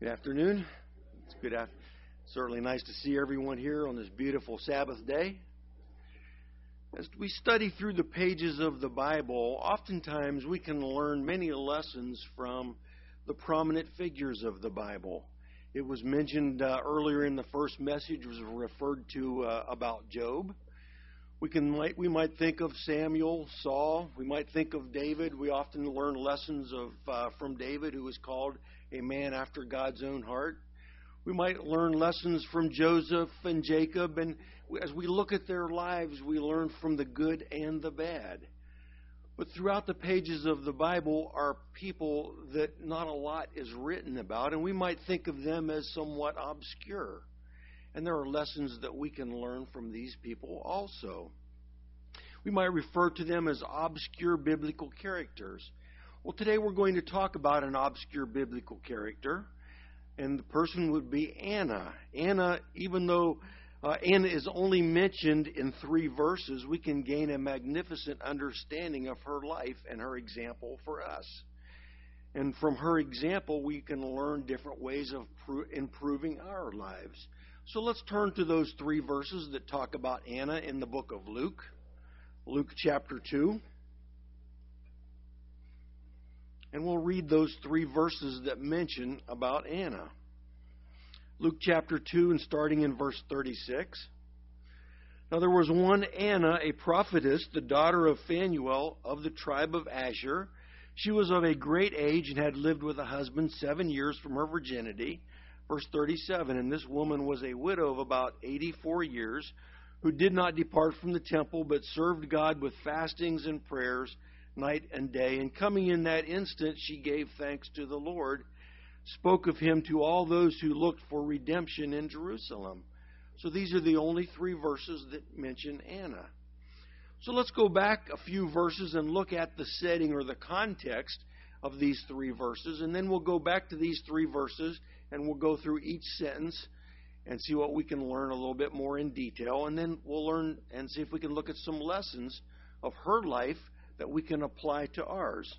Good afternoon. It's certainly nice to see everyone here on this beautiful Sabbath day. As we study through the pages of the Bible, oftentimes we can learn many lessons from the prominent figures of the Bible. It was mentioned earlier in the first message, was referred to about Job. We might think of Samuel, Saul. We might think of David. We often learn lessons from David, who was called a man after God's own heart. We might learn lessons from Joseph and Jacob, and as we look at their lives, we learn from the good and the bad. But throughout the pages of the Bible are people that not a lot is written about, and we might think of them as somewhat obscure. And there are lessons that we can learn from these people also. We might refer to them as obscure biblical characters. Well, today we're going to talk about an obscure biblical character, and the person would be Anna. Anna, even though Anna is only mentioned in 3 verses, we can gain a magnificent understanding of her life and her example for us. And from her example, we can learn different ways of improving our lives. So let's turn to those 3 verses that talk about Anna in the book of Luke. Luke chapter 2. And we'll read those 3 verses that mention about Anna. Luke chapter 2 and starting in verse 36. Now there was one Anna, a prophetess, the daughter of Phanuel of the tribe of Asher. She was of a great age and had lived with a husband 7 years from her virginity. Verse 37, and this woman was a widow of about 84 years, who did not depart from the temple, but served God with fastings and prayers night and day. And coming in that instant, she gave thanks to the Lord, spoke of him to all those who looked for redemption in Jerusalem. So these are the only 3 verses that mention Anna. So let's go back a few verses and look at the setting or the context of these 3 verses. And then we'll go back to these 3 verses and we'll go through each sentence and see what we can learn a little bit more in detail. And then we'll learn and see if we can look at some lessons of her life that we can apply to ours.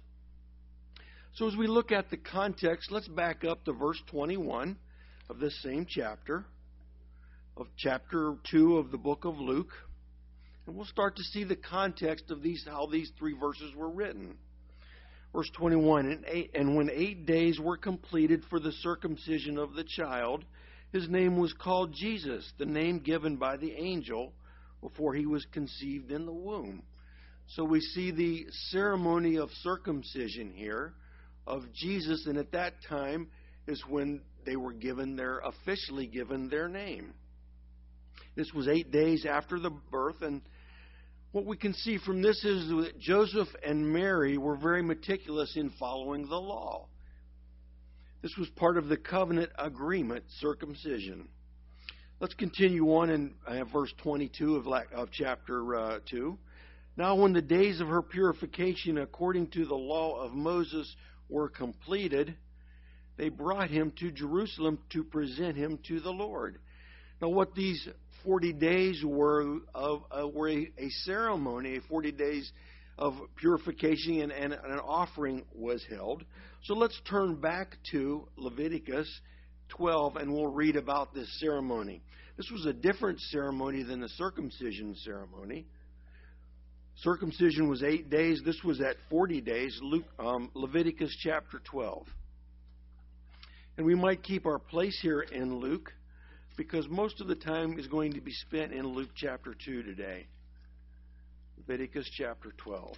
So as we look at the context, let's back up to verse 21 of this same chapter, of chapter 2 of the book of Luke. And we'll start to see the context of how these 3 verses were written. Verse 21, and when 8 days were completed for the circumcision of the child, his name was called Jesus, the name given by the angel before he was conceived in the womb. So we see the ceremony of circumcision here of Jesus, and at that time is when they were officially given their name. This was 8 days after the birth, and what we can see from this is that Joseph and Mary were very meticulous in following the law. This was part of the covenant agreement, circumcision. Let's continue on in verse 22 of chapter 2. Now when the days of her purification according to the law of Moses were completed, they brought him to Jerusalem to present him to the Lord. Now what these 40 days were a ceremony, 40 days of purification, and an offering was held. So let's turn back to Leviticus 12 and we'll read about this ceremony. This was a different ceremony than the circumcision ceremony. Circumcision was 8 days. This was at 40 days. Leviticus chapter 12. And we might keep our place here in Luke because most of the time is going to be spent in Luke chapter 2 today. Leviticus chapter 12.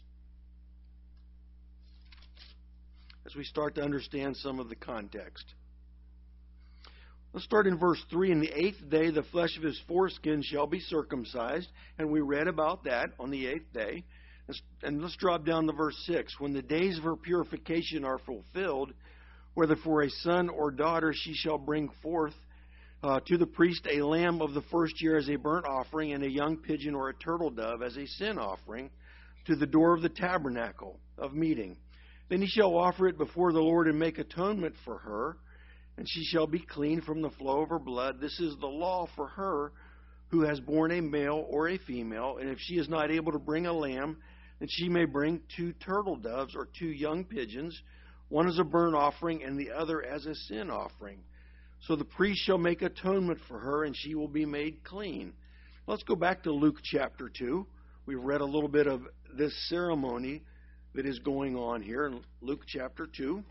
As we start to understand some of the context. Let's start in verse 3. In the 8th day, the flesh of his foreskin shall be circumcised. And we read about that on the 8th day. And let's drop down to verse 6. When the days of her purification are fulfilled, whether for a son or daughter, she shall bring forth to the priest a lamb of the first year as a burnt offering, and a young pigeon or a turtle dove as a sin offering to the door of the tabernacle of meeting. Then he shall offer it before the Lord and make atonement for her, and she shall be clean from the flow of her blood. This is the law for her who has borne a male or a female. And if she is not able to bring a lamb, then she may bring 2 turtle doves or 2 young pigeons, one as a burnt offering and the other as a sin offering. So the priest shall make atonement for her, and she will be made clean. Let's go back to Luke chapter 2. We've read a little bit of this ceremony that is going on here in Luke chapter 2.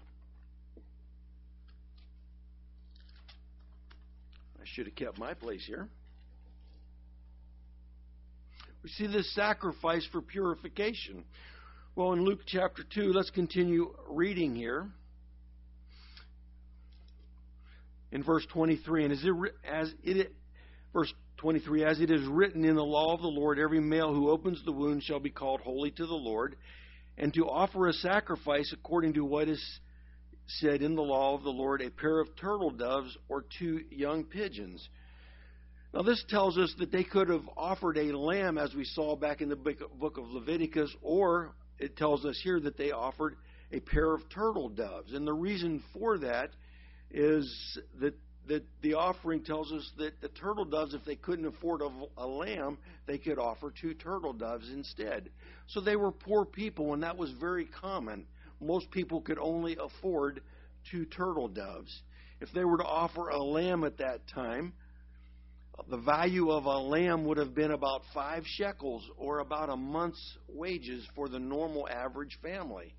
I should have kept my place here. We see this sacrifice for purification. Well, in Luke chapter 2, let's continue reading here. In verse 23, verse 23, as it is written in the law of the Lord, every male who opens the womb shall be called holy to the Lord, and to offer a sacrifice according to what is said in the law of the Lord, a pair of turtle doves or 2 young pigeons. Now this tells us that they could have offered a lamb, as we saw back in the book of Leviticus, or it tells us here that they offered a pair of turtle doves. And the reason for that is that the offering tells us that the turtle doves, if they couldn't afford a lamb, they could offer 2 turtle doves instead. So they were poor people, and that was very common. Most people could only afford 2 turtle doves. If they were to offer a lamb at that time, the value of a lamb would have been about 5 shekels, or about a month's wages for the normal average family.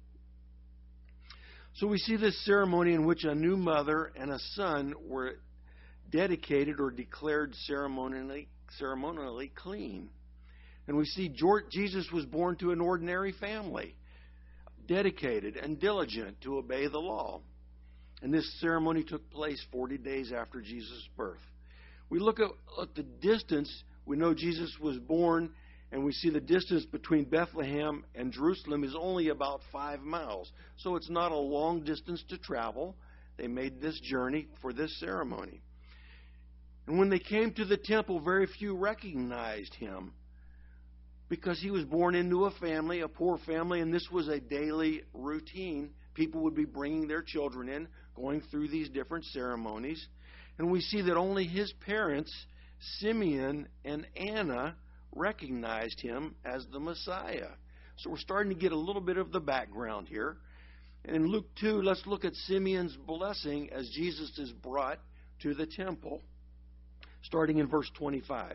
So we see this ceremony in which a new mother and a son were dedicated or declared ceremonially clean. And we see Jesus was born to an ordinary family, dedicated and diligent to obey the law. And this ceremony took place 40 days after Jesus' birth. We look at the distance. We know Jesus was born, and we see the distance between Bethlehem and Jerusalem is only about 5 miles. So it's not a long distance to travel. They made this journey for this ceremony. And when they came to the temple, very few recognized him, because he was born into a family, a poor family, and this was a daily routine. People would be bringing their children in, going through these different ceremonies. And we see that only his parents, Simeon and Anna, recognized him as the Messiah. So we're starting to get a little bit of the background here. And in Luke 2, let's look at Simeon's blessing as Jesus is brought to the temple, starting in verse 25.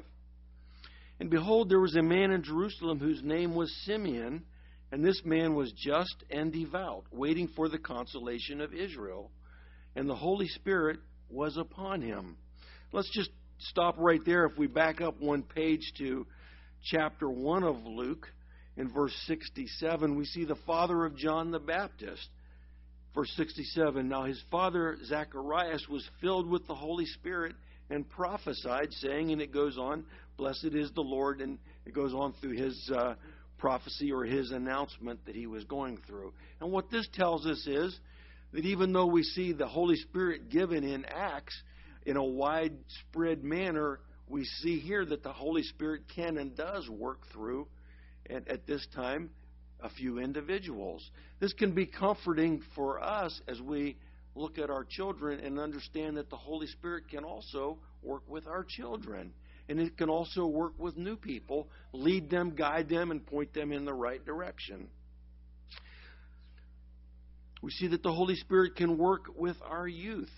And behold, there was a man in Jerusalem whose name was Simeon, and this man was just and devout, waiting for the consolation of Israel. And the Holy Spirit was upon him. Let's just stop right there. If we back up one page to chapter 1 of Luke, in verse 67, we see the father of John the Baptist. Verse 67, now his father Zacharias was filled with the Holy Spirit and prophesied, saying, and it goes on, blessed is the Lord, and it goes on through his prophecy or his announcement that he was going through. And what this tells us is that even though we see the Holy Spirit given in Acts in a widespread manner, we see here that the Holy Spirit can and does work through, at this time, a few individuals. This can be comforting for us as we look at our children and understand that the Holy Spirit can also work with our children. And it can also work with new people, lead them, guide them, and point them in the right direction. We see that the Holy Spirit can work with our youth.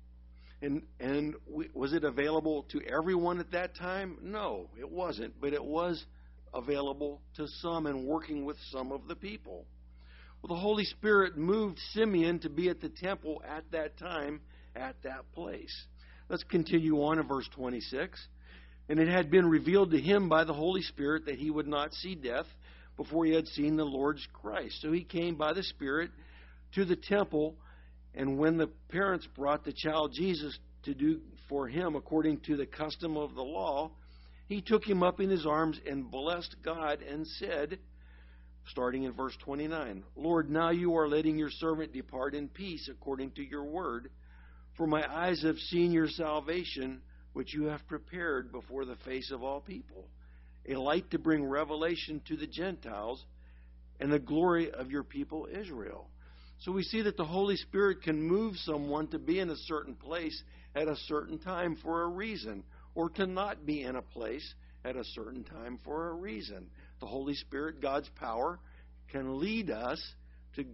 Was it available to everyone at that time? No, it wasn't. But it was available to some and working with some of the people. Well, the Holy Spirit moved Simeon to be at the temple at that time, at that place. Let's continue on in verse 26. And it had been revealed to him by the Holy Spirit that he would not see death before he had seen the Lord's Christ. So he came by the Spirit to the temple, and when the parents brought the child Jesus to do for him according to the custom of the law, he took him up in his arms and blessed God and said, starting in verse 29, Lord, now you are letting your servant depart in peace according to your word, for my eyes have seen your salvation, which you have prepared before the face of all people, a light to bring revelation to the Gentiles and the glory of your people Israel. So we see that the Holy Spirit can move someone to be in a certain place at a certain time for a reason, or to not be in a place at a certain time for a reason. The Holy Spirit, God's power, can lead us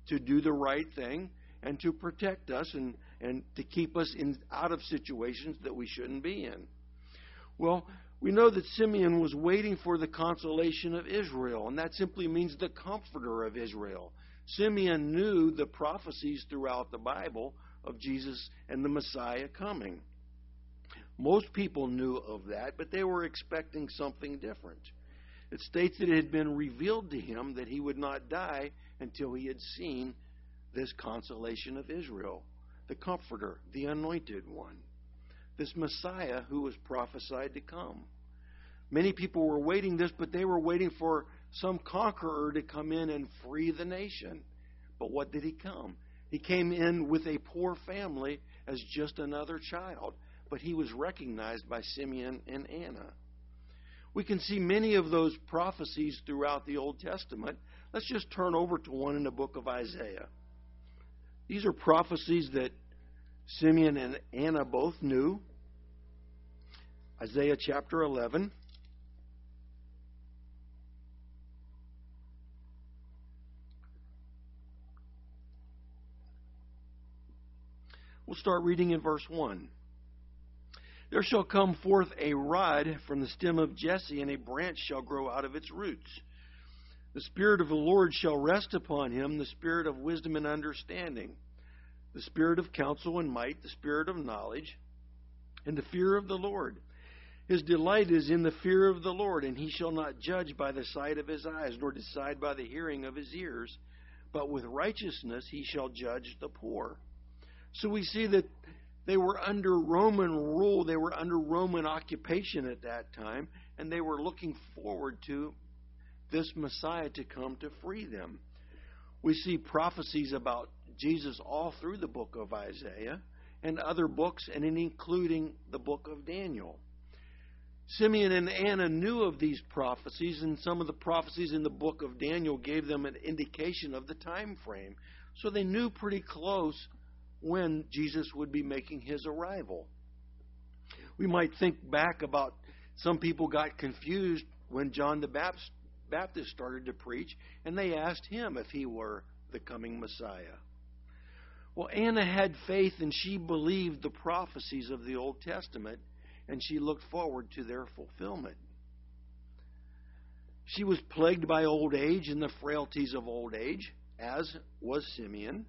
to do the right thing and to protect us and to keep us out of situations that we shouldn't be in. Well, we know that Simeon was waiting for the consolation of Israel, and that simply means the comforter of Israel. Simeon knew the prophecies throughout the Bible of Jesus and the Messiah coming. Most people knew of that, but they were expecting something different. It states that it had been revealed to him that he would not die until he had seen this consolation of Israel, the Comforter, the Anointed One, this Messiah who was prophesied to come. Many people were waiting this, but they were waiting for some conqueror to come in and free the nation. But what did he come? He came in with a poor family as just another child, but he was recognized by Simeon and Anna. We can see many of those prophecies throughout the Old Testament. Let's just turn over to one in the book of Isaiah. These are prophecies that Simeon and Anna both knew. Isaiah chapter 11. We'll start reading in verse 1. There shall come forth a rod from the stem of Jesse, and a branch shall grow out of its roots. The Spirit of the Lord shall rest upon him, the Spirit of wisdom and understanding, the Spirit of counsel and might, the Spirit of knowledge, and the fear of the Lord. His delight is in the fear of the Lord, and he shall not judge by the sight of his eyes, nor decide by the hearing of his ears, but with righteousness he shall judge the poor. So we see that they were under Roman rule, they were under Roman occupation at that time, and they were looking forward to this Messiah to come to free them. We see prophecies about Jesus all through the book of Isaiah and other books, and including the book of Daniel. Simeon and Anna knew of these prophecies, and some of the prophecies in the book of Daniel gave them an indication of the time frame. So they knew pretty close when Jesus would be making his arrival. We might think back about some people got confused when John the Baptist started to preach, and they asked him if he were the coming Messiah. Well, Anna had faith, and she believed the prophecies of the Old Testament, and she looked forward to their fulfillment. She was plagued by old age and the frailties of old age, as was Simeon.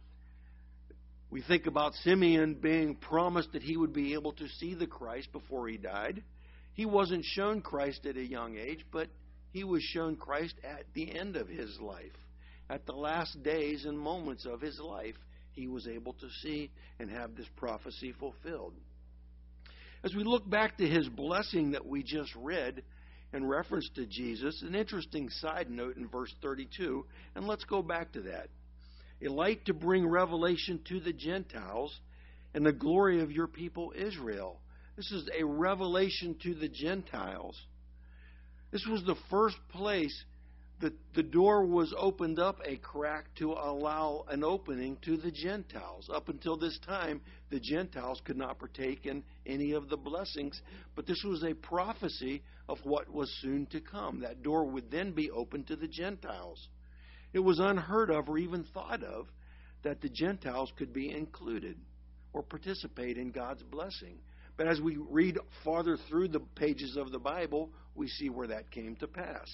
We think about Simeon being promised that he would be able to see the Christ before he died. He wasn't shown Christ at a young age, but he was shown Christ at the end of his life. At the last days and moments of his life, he was able to see and have this prophecy fulfilled. As we look back to his blessing that we just read in reference to Jesus, an interesting side note in verse 32, and let's go back to that. A light to bring revelation to the Gentiles and the glory of your people Israel. This is a revelation to the Gentiles. This was the first place that the door was opened up a crack to allow an opening to the Gentiles. Up until this time, the Gentiles could not partake in any of the blessings, but this was a prophecy of what was soon to come. That door would then be opened to the Gentiles. It was unheard of or even thought of that the Gentiles could be included or participate in God's blessing. But as we read farther through the pages of the Bible, we see where that came to pass.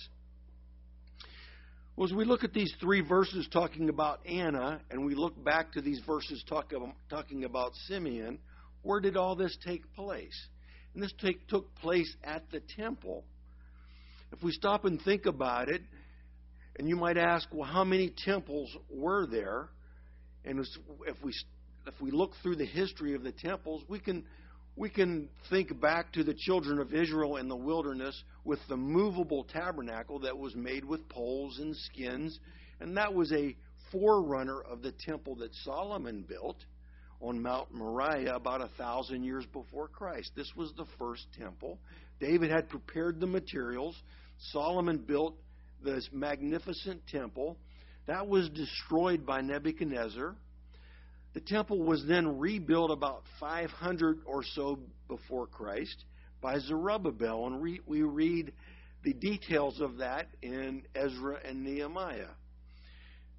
Well, as we look at these three verses talking about Anna, and we look back to these verses talking about Simeon, where did all this take place? And this took place at the temple. If we stop and think about it, and you might ask, well, how many temples were there? And if we look through the history of the temples, we can think back to the children of Israel in the wilderness with the movable tabernacle that was made with poles and skins. And that was a forerunner of the temple that Solomon built on Mount Moriah about 1,000 years before Christ. This was the first temple. David had prepared the materials. Solomon built this magnificent temple. That was destroyed by Nebuchadnezzar. The temple was then rebuilt about 500 or so before Christ by Zerubbabel, and we read the details of that in Ezra and Nehemiah.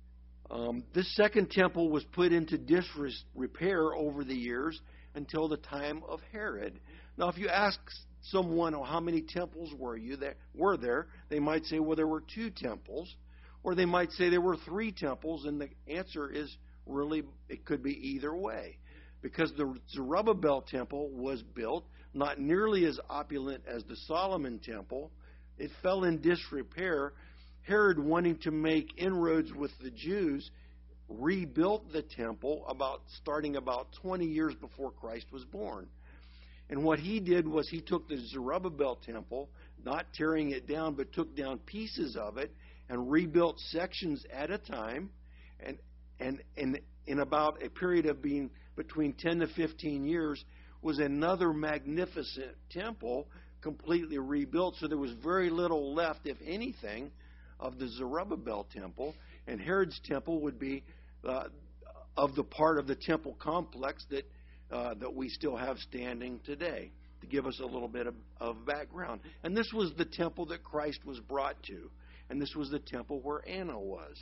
This second temple was put into disrepair over the years until the time of Herod. Now, if you ask someone, oh, how many temples were there, they might say, well, there were 2 temples, or they might say there were 3 temples, and the answer is really, it could be either way, because the Zerubbabel temple was built not nearly as opulent as the Solomon temple. It fell in disrepair. Herod, wanting to make inroads with the Jews, rebuilt the temple starting about 20 years before Christ was born. And what he did was he took the Zerubbabel temple, not tearing it down, but took down pieces of it and rebuilt sections at a time. And in about a period of being between 10 to 15 years was another magnificent temple completely rebuilt. So there was very little left, if anything, of the Zerubbabel temple. And Herod's temple would be of the part of the temple complex that we still have standing today, to give us a little bit of background. And this was the temple that Christ was brought to. And this was the temple where Anna was.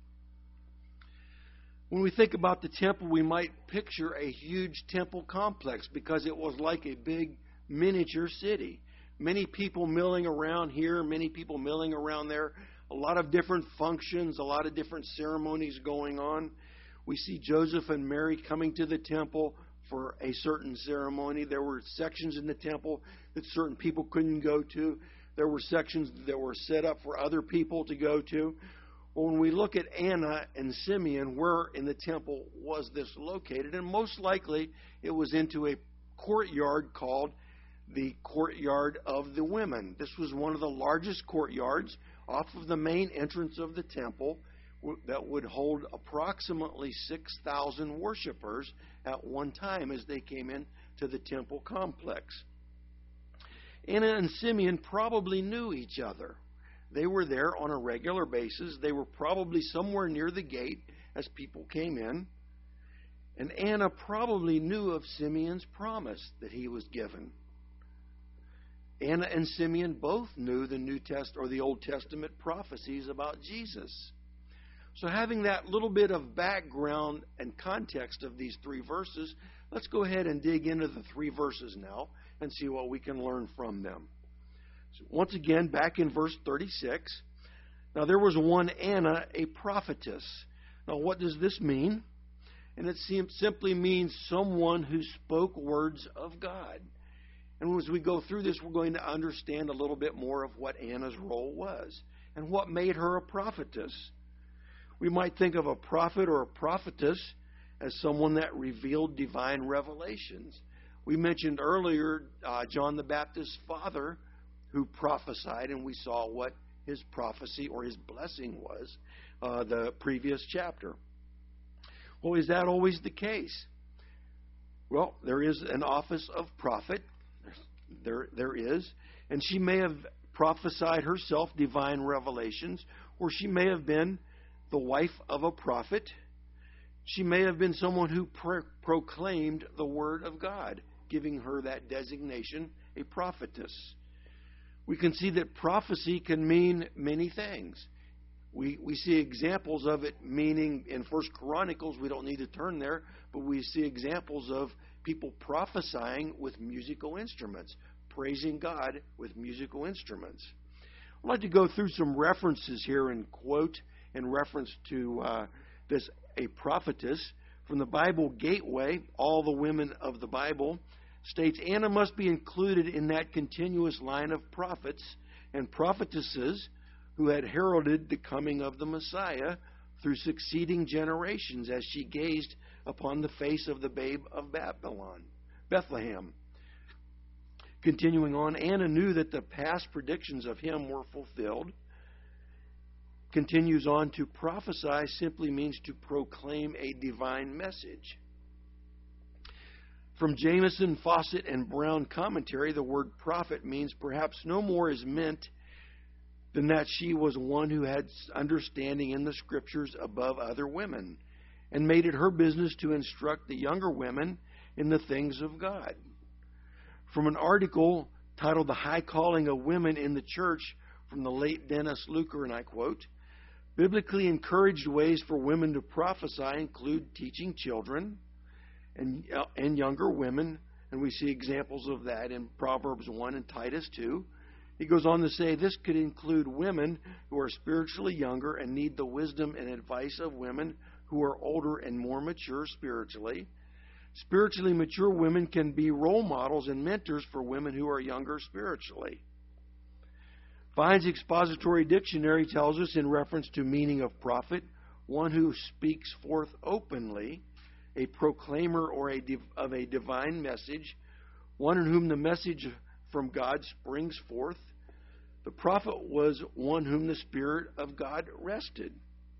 When we think about the temple, we might picture a huge temple complex because it was like a big miniature city. Many people milling around here, many people milling around there, a lot of different functions, a lot of different ceremonies going on. We see Joseph and Mary coming to the temple for a certain ceremony. There were sections in the temple that certain people couldn't go to. There were sections that were set up for other people to go to. When we look at Anna and Simeon, where in the temple was this located? And most likely it was into a courtyard called the Courtyard of the Women. This was one of the largest courtyards off of the main entrance of the temple that would hold approximately 6,000 worshipers at one time as they came in to the temple complex. Anna and Simeon probably knew each other. They were there on a regular basis. They were probably somewhere near the gate as people came in. And Anna probably knew of Simeon's promise that he was given. Anna and Simeon both knew the New Testament or the Old Testament prophecies about Jesus. So having that little bit of background and context of these 3 verses, let's go ahead and dig into the 3 verses now and see what we can learn from them. So once again, back in verse 36, now there was one Anna, a prophetess. Now what does this mean? And it simply means someone who spoke words of God. And as we go through this, we're going to understand a little bit more of what Anna's role was and what made her a prophetess. We might think of a prophet or a prophetess as someone that revealed divine revelations. We mentioned earlier John the Baptist's father who prophesied, and we saw what his prophecy or his blessing was the previous chapter. Well, is that always the case? Well, there is an office of prophet. There is. And she may have prophesied herself divine revelations, or she may have been the wife of a prophet. She may have been someone who proclaimed the word of God, giving her that designation, a prophetess. We can see that prophecy can mean many things. We see examples of it meaning in 1 Chronicles, we don't need to turn there, but we see examples of people prophesying with musical instruments, praising God with musical instruments. I'd like to go through some references here and quote in reference to this, a prophetess. From the Bible Gateway, All the Women of the Bible, states Anna must be included in that continuous line of prophets and prophetesses who had heralded the coming of the Messiah through succeeding generations as she gazed upon the face of the babe of Bethlehem. Continuing on, Anna knew that the past predictions of him were fulfilled. Continues on, to prophesy simply means to proclaim a divine message. From Jameson, Fawcett, and Brown commentary, the word prophet means perhaps no more is meant than that she was one who had understanding in the Scriptures above other women, and made it her business to instruct the younger women in the things of God. From an article titled The High Calling of Women in the Church from the late Dennis Luker, and I quote, Biblically encouraged ways for women to prophesy include teaching children and younger women, and we see examples of that in Proverbs 1 and Titus 2. He goes on to say this could include women who are spiritually younger and need the wisdom and advice of women who are older and more mature spiritually. Spiritually mature women can be role models and mentors for women who are younger spiritually. Vine's Expository Dictionary tells us in reference to meaning of prophet, one who speaks forth openly, a proclaimer or of a divine message, one in whom the message from God springs forth. The prophet was one whom the Spirit of God rested.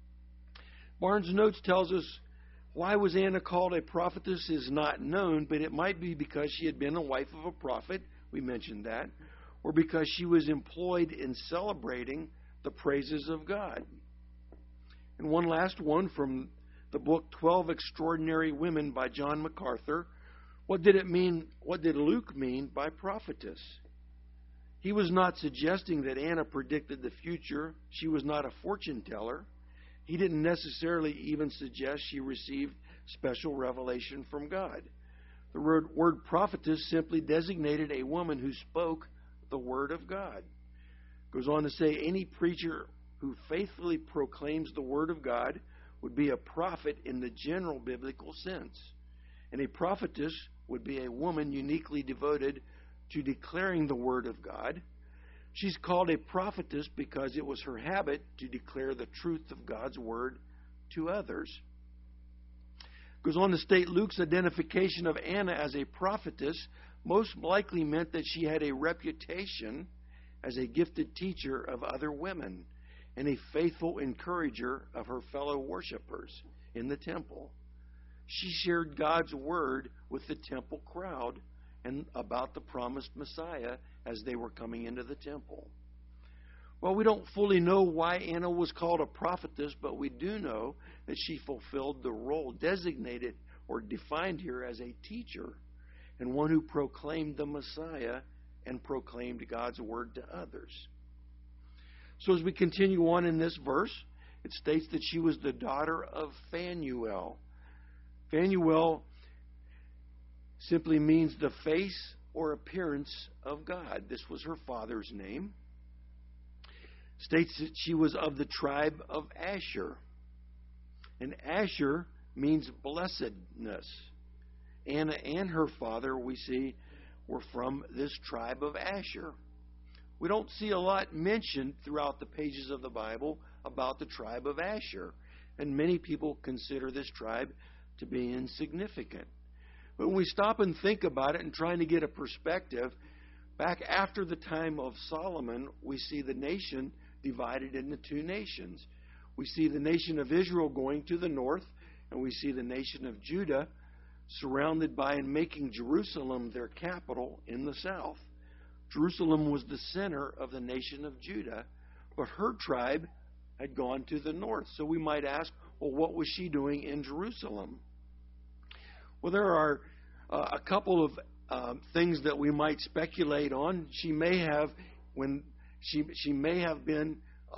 Barnes Notes tells us why was Anna called a prophetess is not known, but it might be because she had been the wife of a prophet, we mentioned that, or because she was employed in celebrating the praises of God. And one last one from the book 12 Extraordinary Women by John MacArthur. What did Luke mean by prophetess? He was not suggesting that Anna predicted the future. She was not a fortune teller. He didn't necessarily even suggest she received special revelation from God. The word prophetess simply designated a woman who spoke the word of God. Goes on to say any preacher who faithfully proclaims the word of God would be a prophet in the general biblical sense. And a prophetess would be a woman uniquely devoted to declaring the word of God. She's called a prophetess because it was her habit to declare the truth of God's word to others. Goes on to state Luke's identification of Anna as a prophetess most likely meant that she had a reputation as a gifted teacher of other women and a faithful encourager of her fellow worshipers in the temple. She shared God's word with the temple crowd and about the promised Messiah as they were coming into the temple. Well, we don't fully know why Anna was called a prophetess, but we do know that she fulfilled the role designated or defined here as a teacher and one who proclaimed the Messiah and proclaimed God's word to others. So as we continue on in this verse, it states that she was the daughter of Phanuel. Phanuel simply means the face or appearance of God. This was her father's name. States that she was of the tribe of Asher. And Asher means blessedness. Anna and her father, we see, were from this tribe of Asher. We don't see a lot mentioned throughout the pages of the Bible about the tribe of Asher. And many people consider this tribe to be insignificant. But when we stop and think about it and trying to get a perspective, back after the time of Solomon, we see the nation divided into two nations. We see the nation of Israel going to the north, and we see the nation of Judah surrounded by and making Jerusalem their capital in the south. Jerusalem was the center of the nation of Judah, but her tribe had gone to the north. So we might ask, well, what was she doing in Jerusalem? Well, there are a couple of things that we might speculate on. She may have, she may have been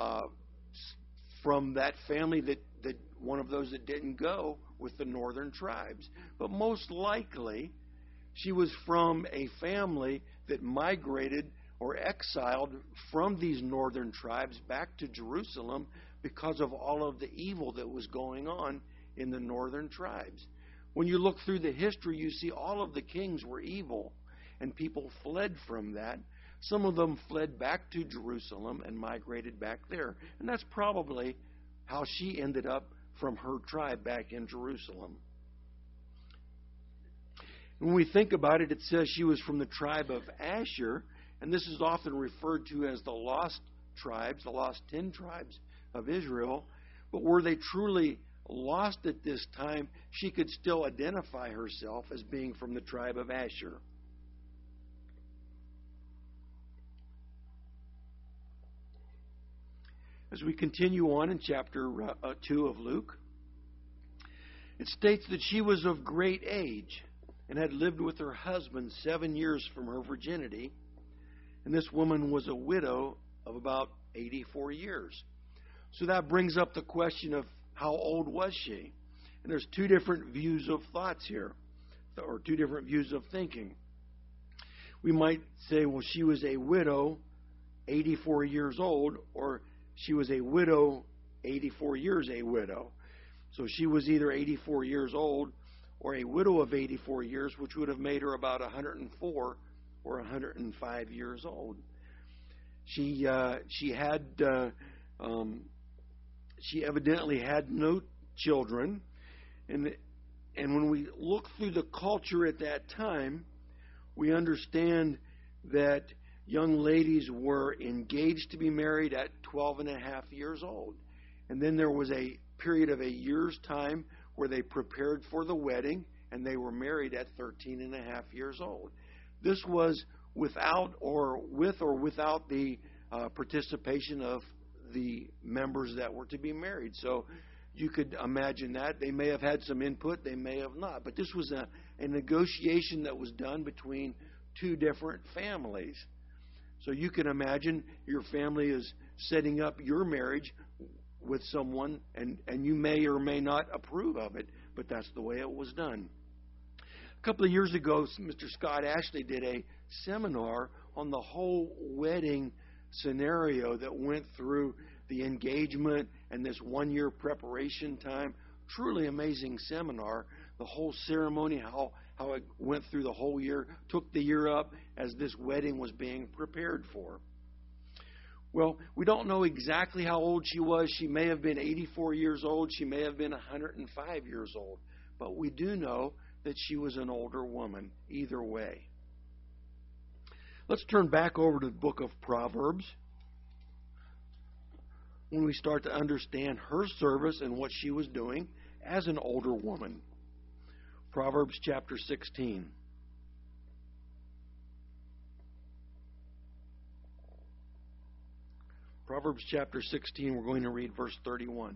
from that family that one of those that didn't go with the northern tribes. But most likely, she was from a family that migrated or exiled from these northern tribes back to Jerusalem because of all of the evil that was going on in the northern tribes. When you look through the history, you see all of the kings were evil, and people fled from that. Some of them fled back to Jerusalem and migrated back there. And that's probably how she ended up from her tribe back in Jerusalem. When we think about it, it says she was from the tribe of Asher, and this is often referred to as the lost tribes, the lost 10 tribes of Israel. But were they truly lost at this time, she could still identify herself as being from the tribe of Asher. As we continue on in chapter 2 of Luke, it states that she was of great age and had lived with her husband 7 years from her virginity. And this woman was a widow of about 84 years. So that brings up the question of how old was she? And there's two different views of thoughts here, or two different views of thinking. We might say, well, she was a widow, 84 years old, or she was a widow, 84 years a widow. So she was either 84 years old or a widow of 84 years, which would have made her about 104 or 105 years old. She evidently had no children, and when we look through the culture at that time, we understand that young ladies were engaged to be married at 12 and a half years old. And then there was a period of a year's time where they prepared for the wedding, and they were married at 13 and a half years old. This was without or without the participation of the members that were to be married. So you could imagine that. They may have had some input, they may have not. But this was a negotiation that was done between two different families. So you can imagine your family is setting up your marriage with someone, and you may or may not approve of it, but that's the way it was done. A couple of years ago, Mr. Scott Ashley did a seminar on the whole wedding scenario that went through the engagement and this 1 year preparation time. Truly amazing seminar. The whole ceremony, how it went through the whole year, took the year up as this wedding was being prepared for. Well, we don't know exactly how old she was. She may have been 84 years old. She may have been 105 years old. But we do know that she was an older woman, either way. Let's turn back over to the book of Proverbs when we start to understand her service and what she was doing as an older woman. Proverbs chapter 16. Proverbs chapter 16, we're going to read verse 31.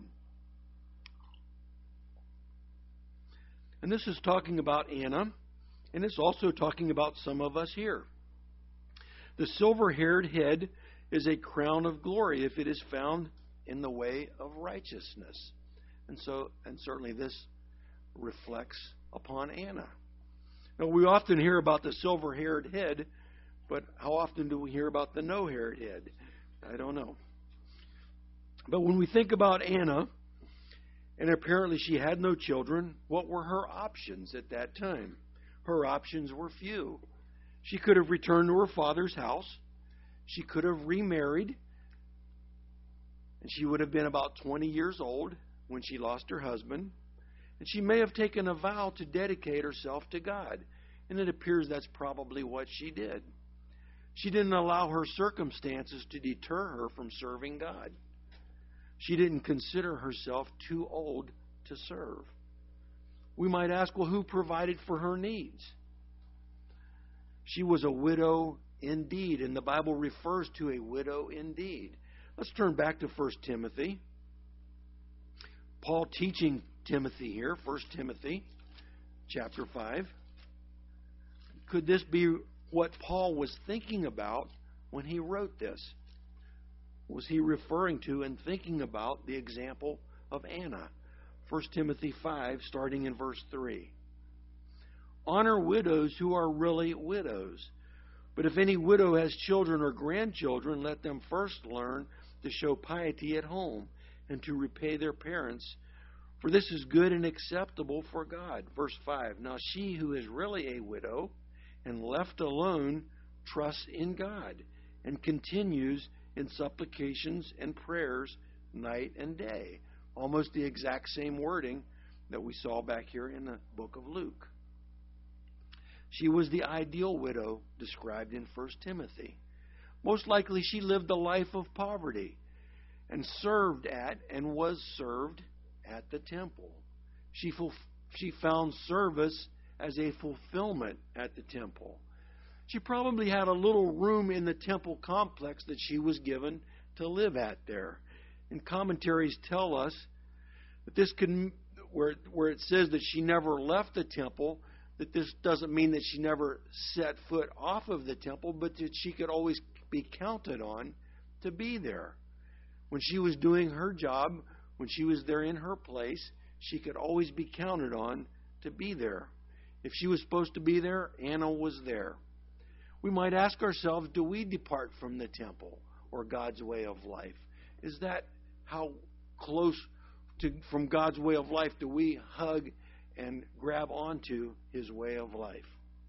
And this is talking about Anna, and it's also talking about some of us here. The silver-haired head is a crown of glory if it is found in the way of righteousness. And certainly this reflects upon Anna. Now, we often hear about the silver-haired head, but how often do we hear about the no-haired head? I don't know. But when we think about Anna, and apparently she had no children, what were her options at that time? Her options were few. She could have returned to her father's house. She could have remarried. And she would have been about 20 years old when she lost her husband. And she may have taken a vow to dedicate herself to God. And it appears that's probably what she did. She didn't allow her circumstances to deter her from serving God. She didn't consider herself too old to serve. We might ask, well, who provided for her needs? She was a widow indeed, and the Bible refers to a widow indeed. Let's turn back to 1 Timothy. Paul teaching Timothy here, 1 Timothy chapter 5. Could this be what Paul was thinking about when he wrote this? Was he referring to and thinking about the example of Anna? 1 Timothy 5, starting in verse 3. Honor widows who are really widows. But if any widow has children or grandchildren, let them first learn to show piety at home and to repay their parents, for this is good and acceptable for God. Verse 5. Now she who is really a widow and left alone trusts in God and continues in supplications and prayers night and day. Almost the exact same wording that we saw back here in the book of Luke. She was the ideal widow described in 1 Timothy. Most likely she lived a life of poverty and served at and was served at the temple. She found service as a fulfillment at the temple. She probably had a little room in the temple complex that she was given to live at there. And commentaries tell us that this could, where it says that she never left the temple, that this doesn't mean that she never set foot off of the temple, but that she could always be counted on to be there. When she was doing her job, when she was there in her place, she could always be counted on to be there. If she was supposed to be there, Anna was there. We might ask ourselves, do we depart from the temple or God's way of life? Is that how close from God's way of life do we hug and grab onto His way of life?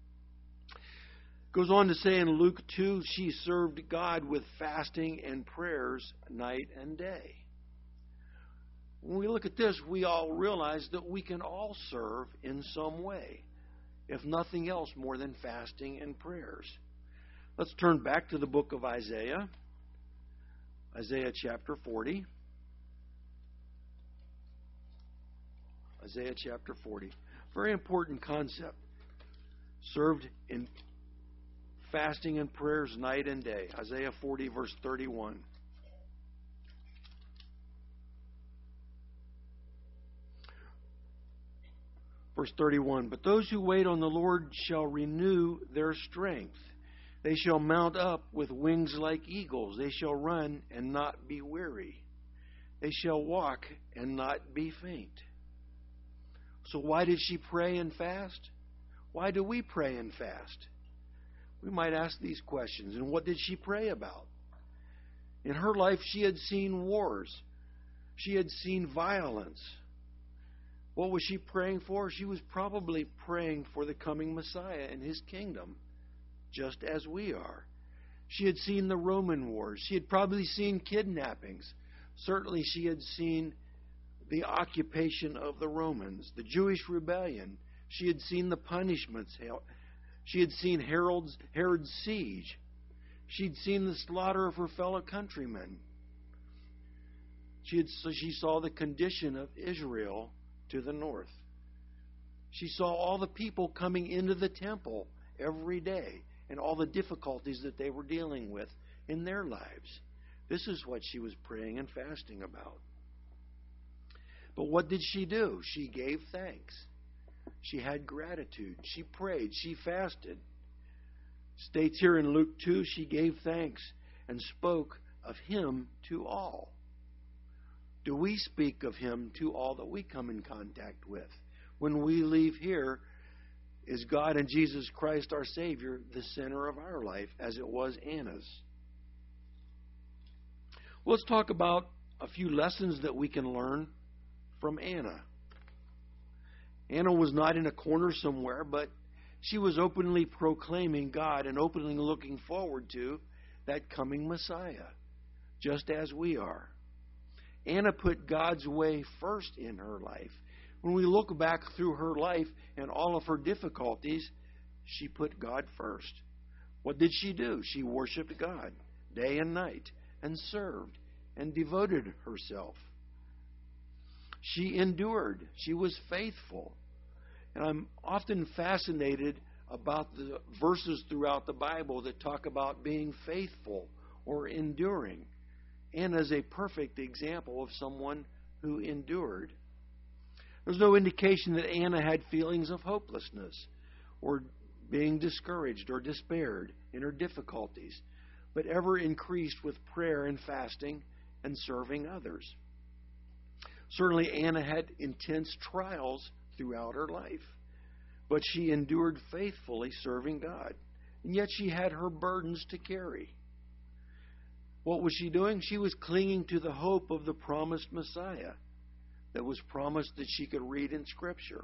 Goes on to say in Luke 2, she served God with fasting and prayers night and day. When we look at this, we all realize that we can all serve in some way, if nothing else more than fasting and prayers. Let's turn back to the book of Isaiah, Isaiah chapter 40. Isaiah chapter 40. Very important concept. Served in fasting and prayers night and day. Isaiah 40, verse 31. Verse 31. But those who wait on the Lord shall renew their strength. They shall mount up with wings like eagles. They shall run and not be weary. They shall walk and not be faint. So why did she pray and fast? Why do we pray and fast? We might ask these questions. And what did she pray about? In her life, she had seen wars. She had seen violence. What was she praying for? She was probably praying for the coming Messiah and His kingdom, just as we are. She had seen the Roman wars. She had probably seen kidnappings. Certainly she had seen the occupation of the Romans, the Jewish rebellion. She had seen the punishments. She had seen Herod's siege. She'd seen the slaughter of her fellow countrymen. She saw the condition of Israel to the north. She saw all the people coming into the temple every day and all the difficulties that they were dealing with in their lives. This is what she was praying and fasting about. But what did she do? She gave thanks. She had gratitude. She prayed. She fasted. States here in Luke 2, she gave thanks and spoke of Him to all. Do we speak of Him to all that we come in contact with? When we leave here, is God and Jesus Christ, our Savior, the center of our life, as it was Anna's? Well, let's talk about a few lessons that we can learn from Anna. Anna was not in a corner somewhere, but she was openly proclaiming God and openly looking forward to that coming Messiah, just as we are. Anna put God's way first in her life. When we look back through her life and all of her difficulties, she put God first. What did she do? She worshiped God day and night and served and devoted herself. She endured. She was faithful. And I'm often fascinated about the verses throughout the Bible that talk about being faithful or enduring. Anna's a perfect example of someone who endured. There's no indication that Anna had feelings of hopelessness or being discouraged or despaired in her difficulties, but ever increased with prayer and fasting and serving others. Certainly Anna had intense trials throughout her life, but she endured faithfully serving God. And yet she had her burdens to carry. What was she doing? She was clinging to the hope of the promised Messiah that was promised that she could read in Scripture.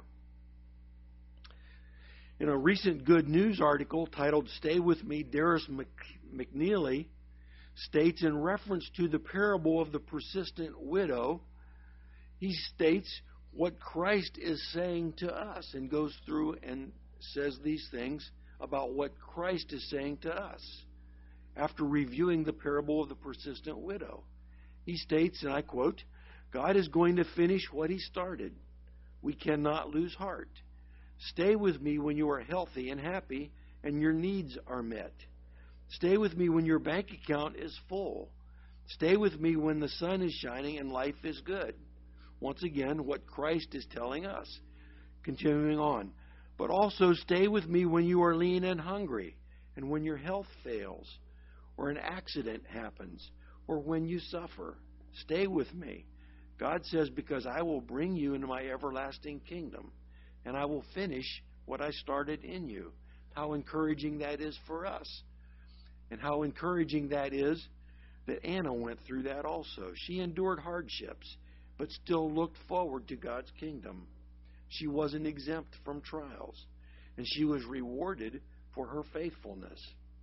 In a recent Good News article titled "Stay With Me," Darris McNeely states in reference to the parable of the persistent widow, he states what Christ is saying to us and goes through and says these things about what Christ is saying to us after reviewing the parable of the persistent widow. He states, and I quote, "God is going to finish what He started. We cannot lose heart. Stay with me when you are healthy and happy and your needs are met. Stay with me when your bank account is full. Stay with me when the sun is shining and life is good." Once again, what Christ is telling us. Continuing on. "But also stay with me when you are lean and hungry, and when your health fails, or an accident happens, or when you suffer. Stay with me. God says, because I will bring you into my everlasting kingdom, and I will finish what I started in you. How encouraging that is for us. And how encouraging that is that Anna went through that also. She endured hardships, but still looked forward to God's kingdom. She wasn't exempt from trials, and she was rewarded for her faithfulness.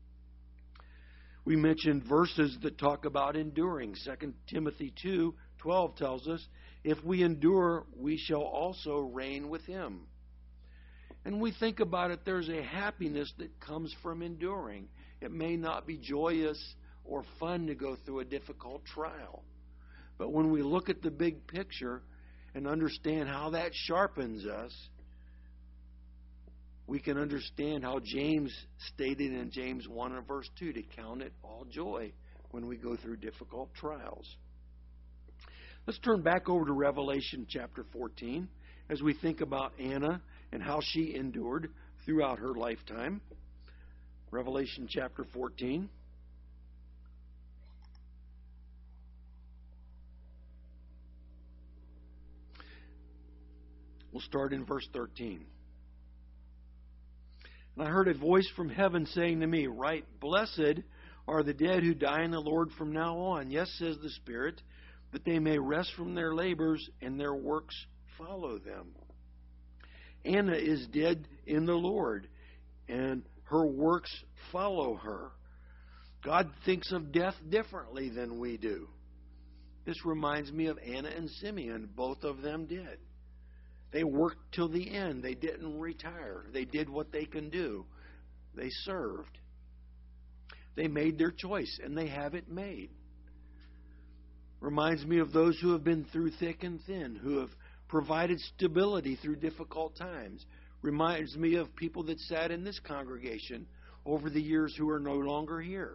We mentioned verses that talk about enduring. 2 Timothy 2:12 tells us, if we endure, we shall also reign with him. And we think about it, there's a happiness that comes from enduring. It may not be joyous or fun to go through a difficult trial. But when we look at the big picture and understand how that sharpens us, we can understand how James stated in James 1 and verse 2 to count it all joy when we go through difficult trials. Let's turn back over to Revelation chapter 14 as we think about Anna and how she endured throughout her lifetime. Revelation chapter 14. We'll start in verse 13. And I heard a voice from heaven saying to me, write, blessed are the dead who die in the Lord from now on. Yes, says the Spirit, that they may rest from their labors and their works follow them. Anna is dead in the Lord, and her works follow her. God thinks of death differently than we do. This reminds me of Anna and Simeon. Both of them did. They worked till the end. They didn't retire. They did what they can do. They served. They made their choice, and they have it made. Reminds me of those who have been through thick and thin, who have provided stability through difficult times. Reminds me of people that sat in this congregation over the years who are no longer here.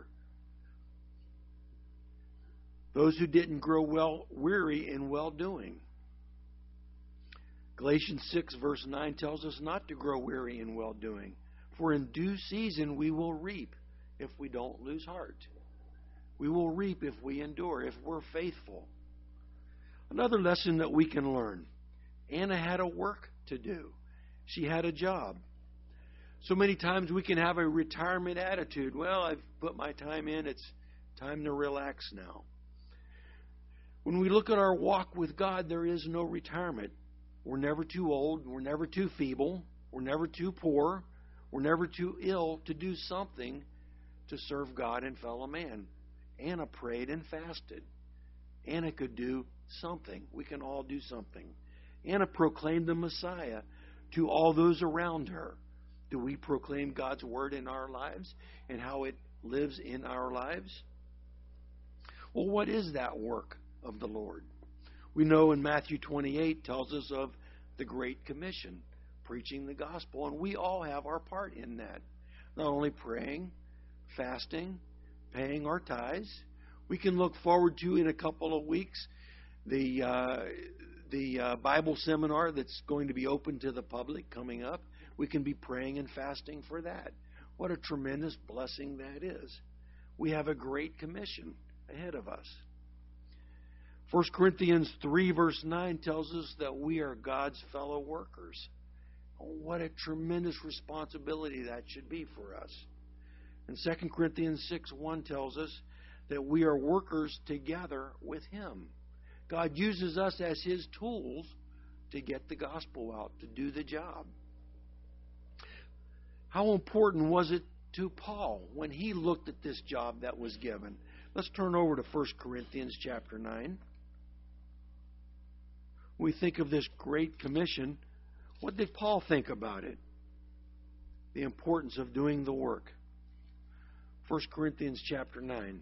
Those who didn't grow weary in well-doing. Galatians 6 verse 9 tells us not to grow weary in well-doing. For in due season we will reap if we don't lose heart. We will reap if we endure, if we're faithful. Another lesson that we can learn. Anna had a work to do. She had a job. So many times we can have a retirement attitude. Well, I've put my time in. It's time to relax now. When we look at our walk with God, there is no retirement. We're never too old. We're never too feeble. We're never too poor. We're never too ill to do something to serve God and fellow man. Anna prayed and fasted. Anna could do something. We can all do something. Anna proclaimed the Messiah to all those around her. Do we proclaim God's word in our lives and how it lives in our lives? Well, what is that work of the Lord? We know in Matthew 28 tells us of the Great Commission, preaching the gospel, and we all have our part in that. Not only praying, fasting, paying our tithes. We can look forward to in a couple of weeks the Bible seminar that's going to be open to the public coming up. We can be praying and fasting for that. What a tremendous blessing that is. We have a great commission ahead of us. 1 Corinthians 3 verse 9 tells us that we are God's fellow workers. Oh, what a tremendous responsibility that should be for us. And 2 Corinthians 6:1 tells us that we are workers together with Him. God uses us as His tools to get the gospel out, to do the job. How important was it to Paul when he looked at this job that was given? Let's turn over to 1 Corinthians chapter 9. We think of this great commission. What did Paul think about it? The importance of doing the work. 1 Corinthians chapter 9.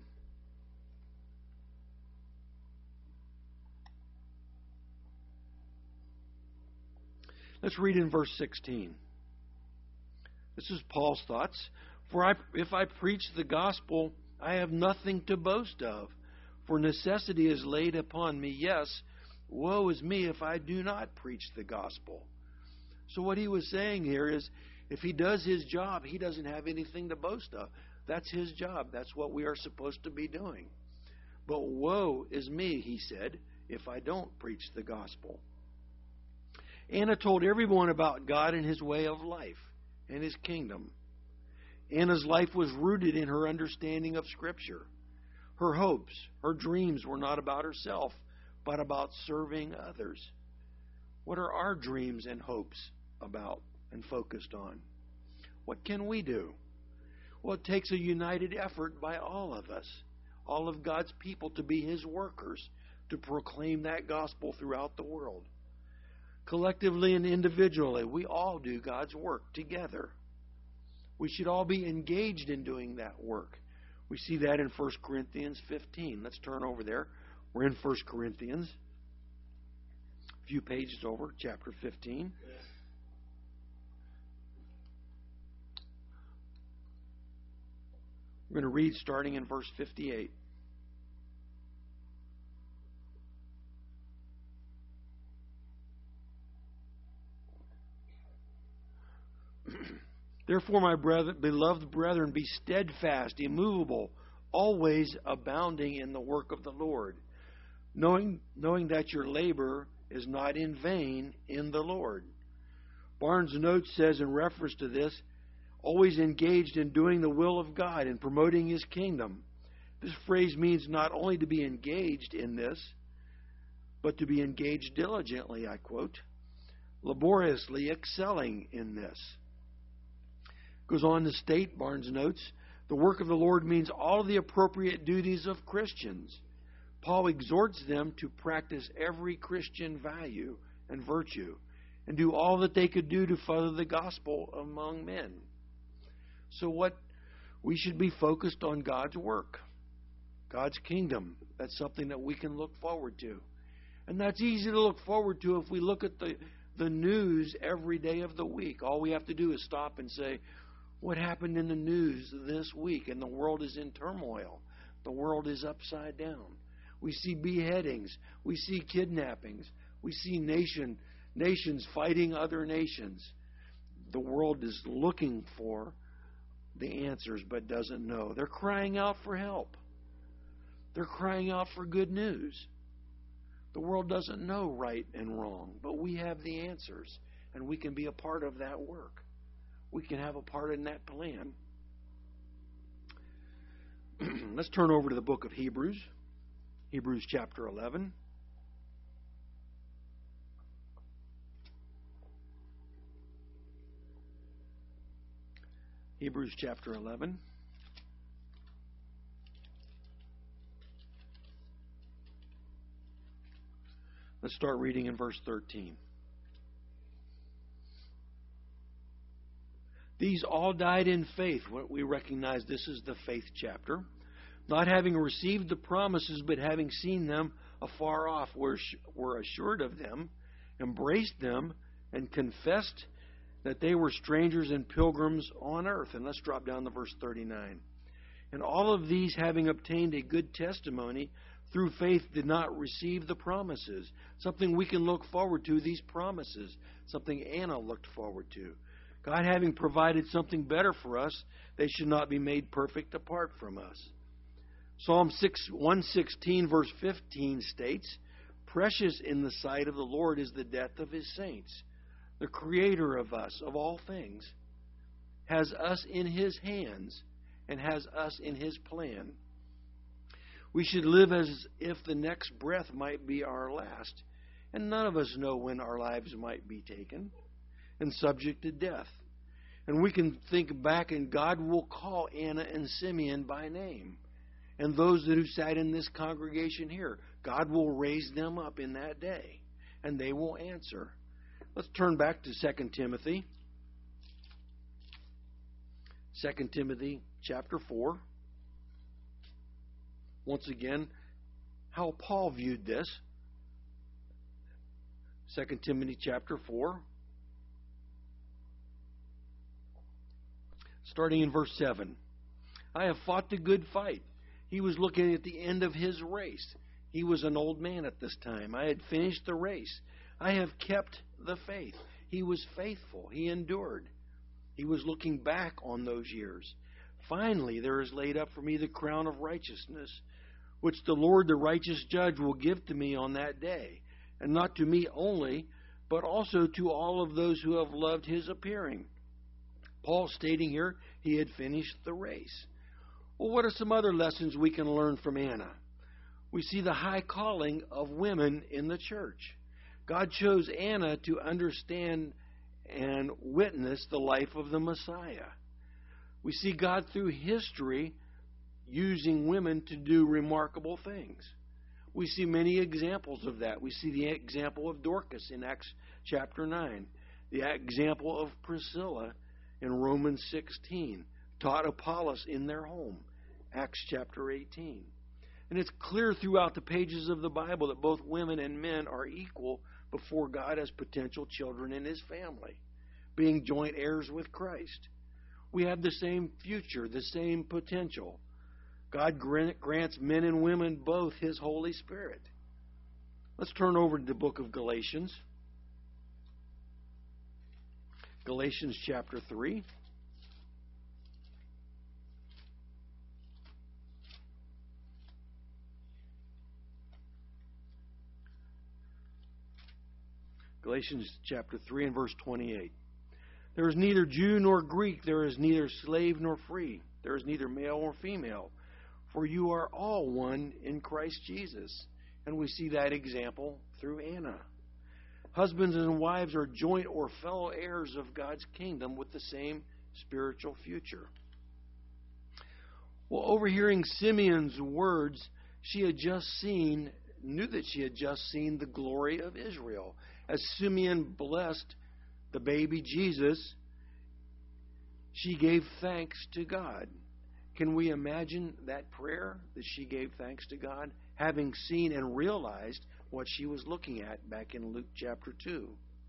Let's read in verse 16. This is Paul's thoughts. For if I preach the gospel, I have nothing to boast of, for necessity is laid upon me. Yes, woe is me if I do not preach the gospel. So what he was saying here is, if he does his job, he doesn't have anything to boast of. That's his job. That's what we are supposed to be doing. But woe is me, he said, if I don't preach the gospel. Anna told everyone about God and his way of life and his kingdom. Anna's life was rooted in her understanding of Scripture. Her hopes, her dreams were not about herself, but about serving others. What are our dreams and hopes about and focused on? What can we do? Well, it takes a united effort by all of us, all of God's people, to be his workers, to proclaim that gospel throughout the world. Collectively and individually, we all do God's work together. We should all be engaged in doing that work. We see that in 1 Corinthians 15. Let's turn over there. We're in 1 Corinthians. A few pages over, chapter 15. We're going to read starting in verse 58. Therefore, my beloved brethren, be steadfast, immovable, always abounding in the work of the Lord, knowing that your labor is not in vain in the Lord. Barnes' note says in reference to this, always engaged in doing the will of God and promoting his kingdom. This phrase means not only to be engaged in this, but to be engaged diligently, I quote, laboriously excelling in this. Goes on to state, Barnes notes, the work of the Lord means all the appropriate duties of Christians. Paul exhorts them to practice every Christian value and virtue and do all that they could do to further the gospel among men. So we should be focused on God's work, God's kingdom. That's something that we can look forward to. And that's easy to look forward to if we look at the news every day of the week. All we have to do is stop and say, what happened in the news this week? And the world is in turmoil. The world is upside down. We see beheadings. We see kidnappings. We see nations fighting other nations. The world is looking for the answers but doesn't know. They're crying out for help. They're crying out for good news. The world doesn't know right and wrong, but we have the answers, and we can be a part of that work. We can have a part in that plan. Let's turn over to the book of Hebrews. Hebrews chapter 11. Hebrews chapter 11. Let's start reading in verse 13. These all died in faith. We recognize this is the faith chapter. Not having received the promises, but having seen them afar off, were assured of them, embraced them, and confessed that they were strangers and pilgrims on earth. And let's drop down to verse 39. And all of these, having obtained a good testimony, through faith did not receive the promises. Something we can look forward to, these promises. Something Anna looked forward to. God having provided something better for us, they should not be made perfect apart from us. Psalm 116 verse 15 states, precious in the sight of the Lord is the death of his saints. The creator of us, of all things, has us in his hands and has us in his plan. We should live as if the next breath might be our last, and none of us know when our lives might be taken and subject to death. And we can think back, and God will call Anna and Simeon by name. And those who sat in this congregation here, God will raise them up in that day, and they will answer. Let's turn back to 2 Timothy. 2 Timothy chapter 4. Once again, how Paul viewed this. 2 Timothy chapter 4. Starting in verse 7. I have fought the good fight. He was looking at the end of his race. He was an old man at this time. I had finished the race. I have kept the faith. He was faithful. He endured. He was looking back on those years. Finally, there is laid up for me the crown of righteousness, which the Lord, the righteous judge, will give to me on that day, and not to me only, but also to all of those who have loved his appearing. Paul stating here he had finished the race. Well, what are some other lessons we can learn from Anna? We see the high calling of women in the church. God chose Anna to understand and witness the life of the Messiah. We see God through history using women to do remarkable things. We see many examples of that. We see the example of Dorcas in Acts chapter 9, the example of Priscilla in Romans 16, taught Apollos in their home, Acts chapter 18. And it's clear throughout the pages of the Bible that both women and men are equal before God as potential children in his family, being joint heirs with Christ. We have the same future, the same potential. God grants men and women both his Holy Spirit. Let's turn over to the book of Galatians. Galatians chapter 3. Galatians chapter 3 and verse 28. There is neither Jew nor Greek, there is neither slave nor free, there is neither male nor female, for you are all one in Christ Jesus. And we see that example through Anna. Husbands and wives are joint or fellow heirs of God's kingdom with the same spiritual future. Well, overhearing Simeon's words, knew that she had just seen the glory of Israel. As Simeon blessed the baby Jesus, she gave thanks to God. Can we imagine that prayer that she gave thanks to God, having seen and realized what she was looking at back in Luke chapter 2?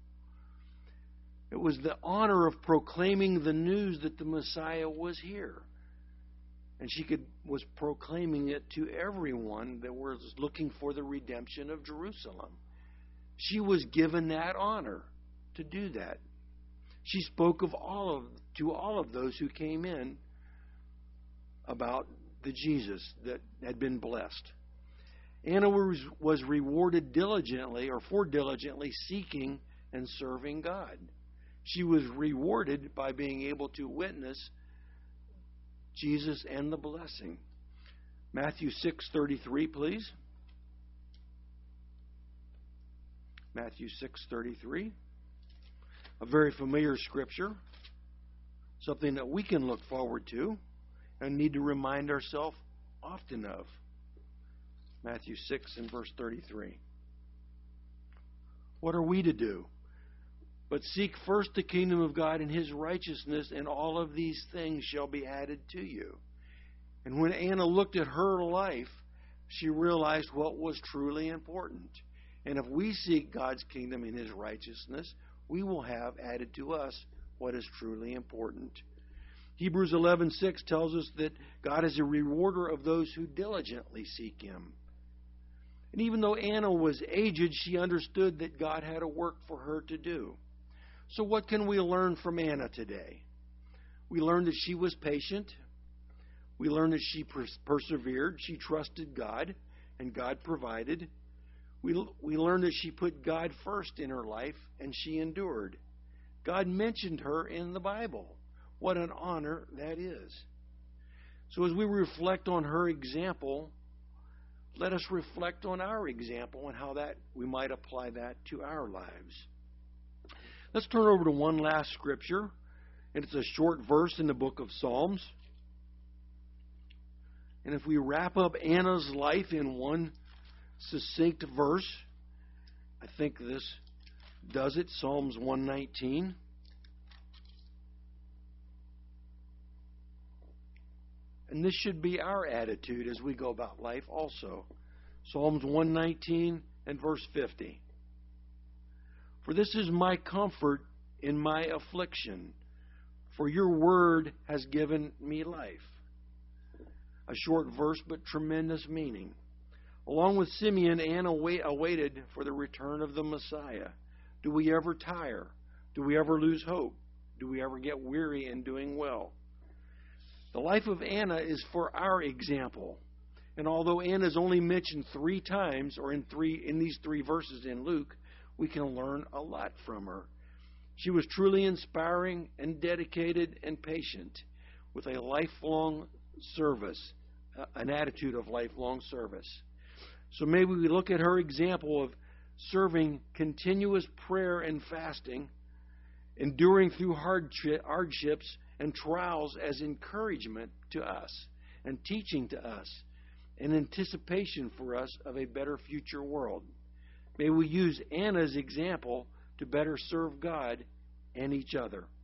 It was the honor of proclaiming the news that the Messiah was here. And she was proclaiming it to everyone that was looking for the redemption of Jerusalem. She was given that honor to do that. She spoke to all of those who came in about the Jesus that had been blessed. Anna was rewarded diligently seeking and serving God. She was rewarded by being able to witness Jesus and the blessing. Matthew 6:33, please. Matthew 6:33. A very familiar scripture. Something that we can look forward to and need to remind ourselves often of. Matthew 6 and verse 33. What are we to do? But seek first the kingdom of God and his righteousness, and all of these things shall be added to you. And when Anna looked at her life, she realized what was truly important. And if we seek God's kingdom and his righteousness, we will have added to us what is truly important. Hebrews 11:6 tells us that God is a rewarder of those who diligently seek him. And even though Anna was aged, she understood that God had a work for her to do. So what can we learn from Anna today? We learned that she was patient. We learned that she persevered. She trusted God, and God provided. We learned that she put God first in her life, and she endured. God mentioned her in the Bible. What an honor that is. So as we reflect on her example, let us reflect on our example and how that we might apply that to our lives. Let's turn over to one last scripture, and it's a short verse in the book of Psalms. And if we wrap up Anna's life in one succinct verse, I think this does it. Psalms 119. And this should be our attitude as we go about life also. Psalms 119 and verse 50. For this is my comfort in my affliction, for your word has given me life. A short verse, but tremendous meaning. Along with Simeon, Anna awaited for the return of the Messiah. Do we ever tire? Do we ever lose hope? Do we ever get weary in doing well? The life of Anna is for our example. And although Anna is only mentioned 3 times, or in these 3 verses in Luke, we can learn a lot from her. She was truly inspiring and dedicated and patient, with a lifelong service, an attitude of lifelong service. So maybe we look at her example of serving continuous prayer and fasting, enduring through hardships and trials as encouragement to us and teaching to us, an anticipation for us of a better future world. May we use Anna's example to better serve God and each other.